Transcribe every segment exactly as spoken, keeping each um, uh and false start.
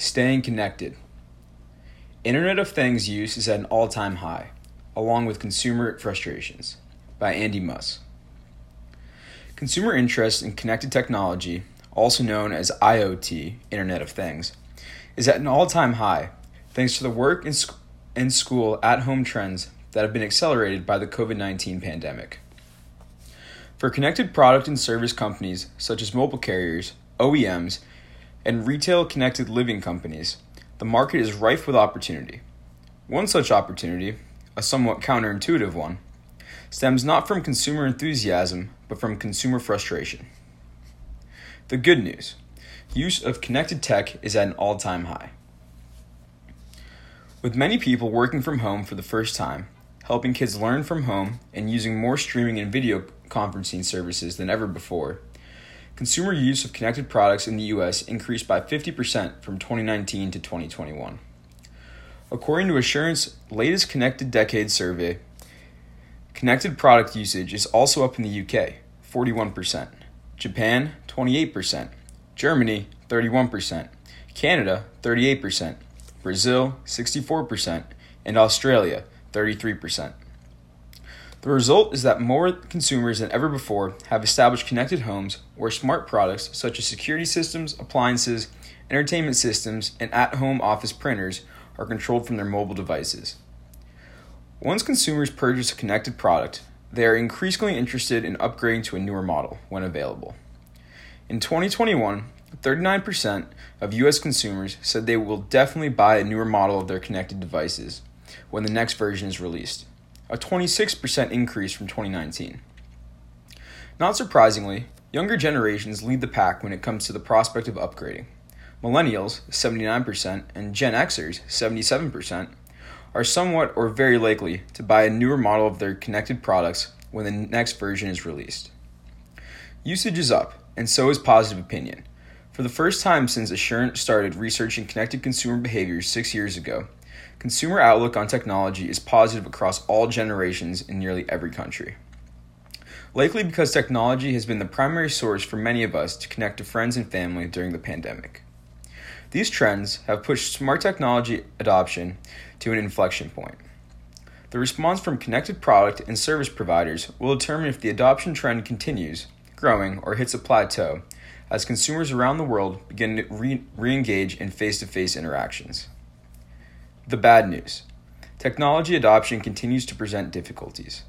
Staying connected. Internet of Things use is at an all-time high, along with consumer frustrations, by Andy Muss. Consumer interest in connected technology, also known as I O T, Internet of Things, is at an all-time high thanks to the work and, sc- and school at-home trends that have been accelerated by the covid nineteen pandemic. For connected product and service companies such as mobile carriers, O E Ms, and retail connected living companies, the market is rife with opportunity. One such opportunity, a somewhat counterintuitive one, stems not from consumer enthusiasm, but from consumer frustration. The good news: use of connected tech is at an all-time high. With many people working from home for the first time, helping kids learn from home, and using more streaming and video conferencing services than ever before, consumer use of connected products in the U S increased by fifty percent from twenty nineteen to twenty twenty-one. According to Assurant's latest Connected Decade survey, connected product usage is also up in the U K, forty-one percent, Japan, twenty-eight percent, Germany, thirty-one percent, Canada, thirty-eight percent, Brazil, sixty-four percent, and Australia, thirty-three percent. The result is that more consumers than ever before have established connected homes where smart products such as security systems, appliances, entertainment systems, and at-home office printers are controlled from their mobile devices. Once consumers purchase a connected product, they are increasingly interested in upgrading to a newer model when available. In twenty twenty-one, thirty-nine percent of U S consumers said they will definitely buy a newer model of their connected devices when the next version is released, a twenty-six percent increase from twenty nineteen. Not surprisingly, younger generations lead the pack when it comes to the prospect of upgrading. Millennials, seventy-nine percent, and Gen Xers, seventy-seven percent, are somewhat or very likely to buy a newer model of their connected products when the next version is released. Usage is up, and so is positive opinion. For the first time since Assurant started researching connected consumer behaviors six years ago, consumer outlook on technology is positive across all generations in nearly every country. Likely because technology has been the primary source for many of us to connect to friends and family during the pandemic. These trends have pushed smart technology adoption to an inflection point. The response from connected product and service providers will determine if the adoption trend continues, growing, or hits a plateau as consumers around the world begin to re- re-engage in face-to-face interactions. The bad news: technology adoption continues to present difficulties.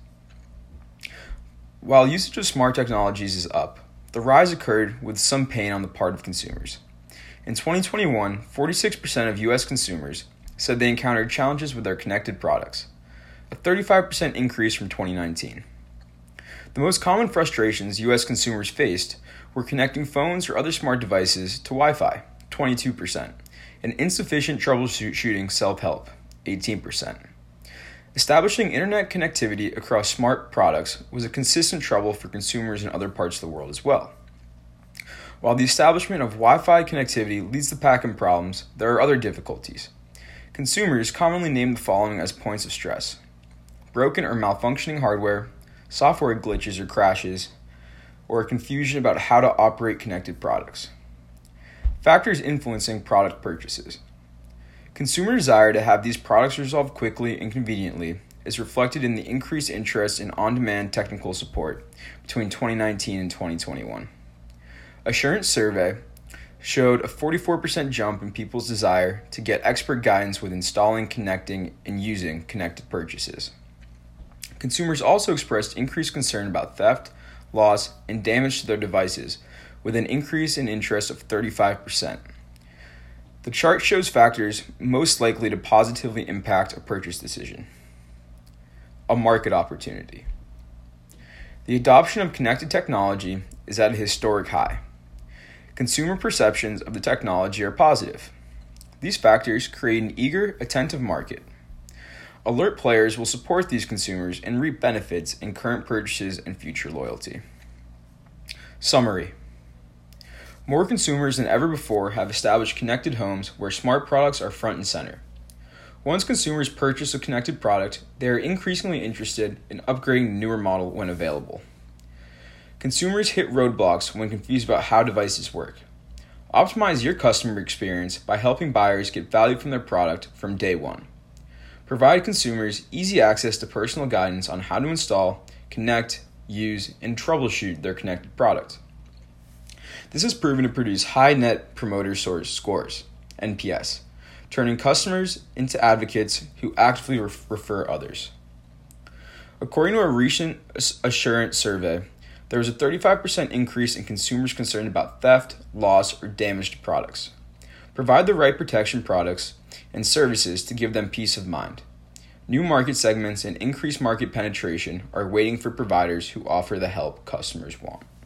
While usage of smart technologies is up, the rise occurred with some pain on the part of consumers. In twenty twenty-one, forty-six percent of U S consumers said they encountered challenges with their connected products, a thirty-five percent increase from twenty nineteen. The most common frustrations U S consumers faced were connecting phones or other smart devices to Wi-Fi, twenty-two percent, and insufficient troubleshooting self-help, eighteen percent. Establishing internet connectivity across smart products was a consistent trouble for consumers in other parts of the world as well. While the establishment of Wi-Fi connectivity leads the pack in problems, there are other difficulties. Consumers commonly name the following as points of stress: broken or malfunctioning hardware, software glitches or crashes, or confusion about how to operate connected products. Factors influencing product purchases. Consumer desire to have these products resolved quickly and conveniently is reflected in the increased interest in on-demand technical support between twenty nineteen and twenty twenty-one. Assurant's survey showed a forty-four percent jump in people's desire to get expert guidance with installing, connecting, and using connected purchases. Consumers also expressed increased concern about theft, loss, and damage to their devices, with an increase in interest of thirty-five percent. The chart shows factors most likely to positively impact a purchase decision. A market opportunity. The adoption of connected technology is at a historic high. Consumer perceptions of the technology are positive. These factors create an eager, attentive market. Alert players will support these consumers and reap benefits in current purchases and future loyalty. Summary. More consumers than ever before have established connected homes where smart products are front and center. Once consumers purchase a connected product, they are increasingly interested in upgrading the newer model when available. Consumers hit roadblocks when confused about how devices work. Optimize your customer experience by helping buyers get value from their product from day one. Provide consumers easy access to personal guidance on how to install, connect, use, and troubleshoot their connected product. This has proven to produce high Net Promoter Scores, N P S, turning customers into advocates who actively ref- refer others. According to a recent Assurant survey, there was a thirty-five percent increase in consumers concerned about theft, loss, or damage to products. Provide the right protection products and services to give them peace of mind. New market segments and increased market penetration are waiting for providers who offer the help customers want.